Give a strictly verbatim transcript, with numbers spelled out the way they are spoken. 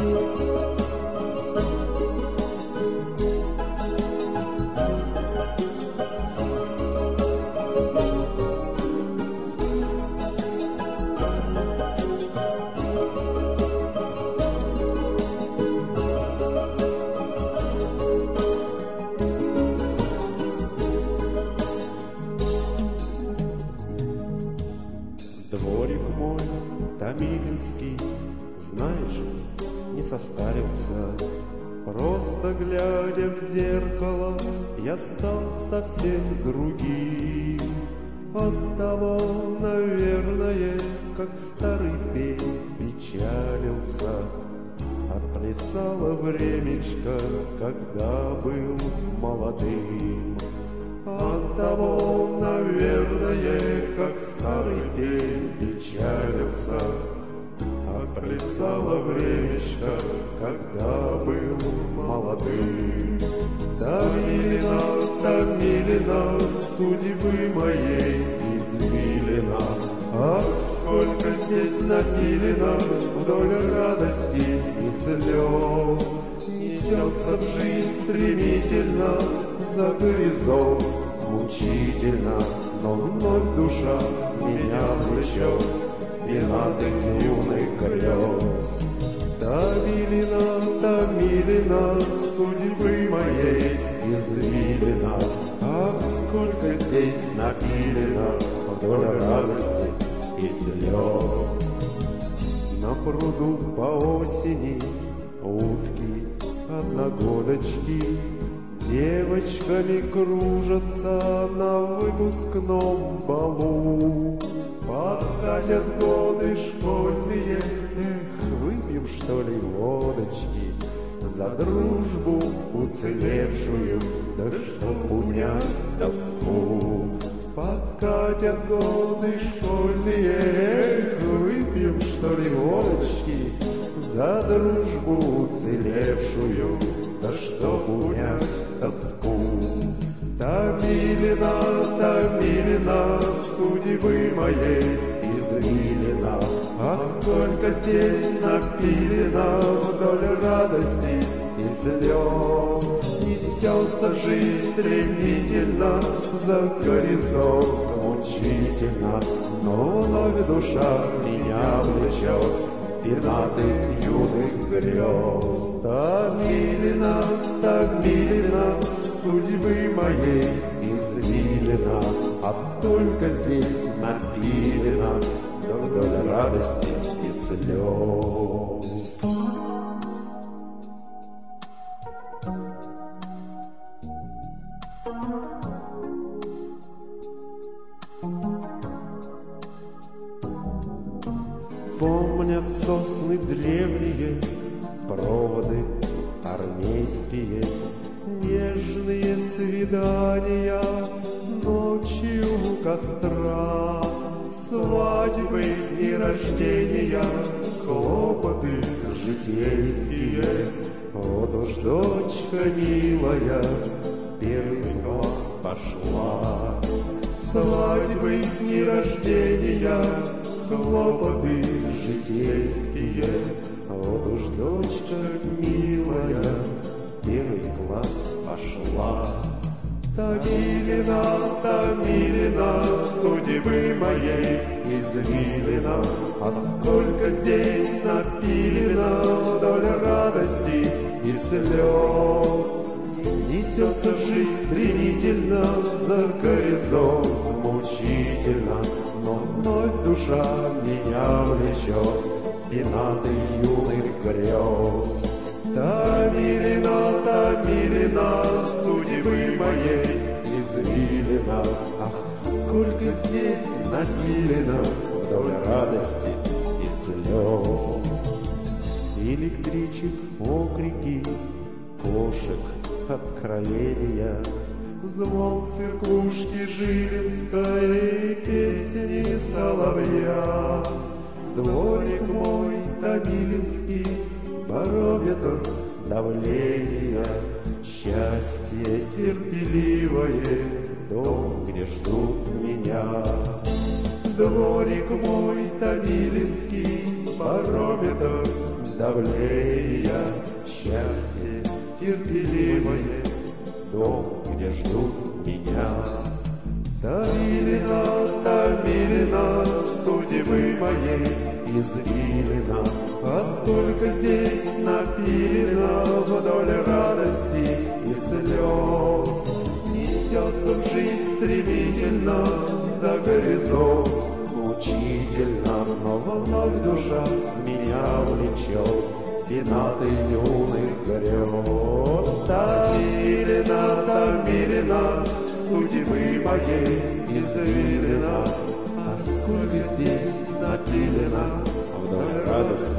Дворик мой Томилинский, знаешь, не состарился. Просто глядя в зеркало, я стал совсем другим. Оттого, наверное, как старый пень печалился. Отплясало времечко, когда был молодым. Оттого, наверное, как старый пень печалился. Отплясало времечко, когда был молодым. Томилина, Томилина, судьбы моей извилина. Ах, сколько здесь напилено вдоль радости и слез. Несется в жизнь стремительно, за горизонт мучительно, но вновь душа меня влечет пенатых юных грез. Томилина, Томилина, судьбы моей извилина. Ах, сколько здесь напилено вдоль радости и слез. На пруду по осени утки одногодочки девочками кружатся на выпускном балу. Подходят годы школьные, эх, выпьем, что ли, водочки за дружбу уцелевшую, да чтоб унять тоску. Подкатят годы школьные, эх, выпьем, что ли, водочки за дружбу уцелевшую, да чтоб унять тоску. Томилина, Томилина, судьбы моей извилина. Ах, сколько здесь напилено вдоль радости и слез. Несется жизнь стремительно, за горизонт мучительно, но вновь душа меня влечет пенатых юных грез. Томилина, Томилина, судьбы моей извилина. А столько здесь напилено вдоль радости и слез. Помнят сосны древние, проводы армейские, нежные свидания ночью у костра, свадьбы и рождения, хлопоты житейские. Вот уж дочка милая в первый класс пошла. Свадьбы и рождения, хлопоты житейские. Вот уж дочка милая в первый класс пошла. Томилина, Томилина, судьбы моей извилина. А сколько здесь напилено вдоль радости и слез. Несется жизнь стремительно, за горизонт мучительно, но вновь душа меня влечет пенатых юных грез. Томилина, Томилина, судьбы моей извилина. Ах, сколько здесь напилено вдоль радости и слез. Электричек, окрики, кошек, откровения, звон церквушки Жилинской, песни соловья. Дворик мой Томилинский, барометр давления, счастье терпеливое, дом, где ждут меня. Дворик мой Томилинский, барометр давления. Счастье терпеливое, дом, где ждут меня. Томилина, Томилина, судьбы моей извилина, а сколько здесь напилено вдоль радости и слез. Несется в жизнь стремительно за горизонт мучительно, но вновь душа меня влечет пенаты юных грез. Томилина, Томилина, судьбы моей извилина, а сколько здесь напилено вдоль радости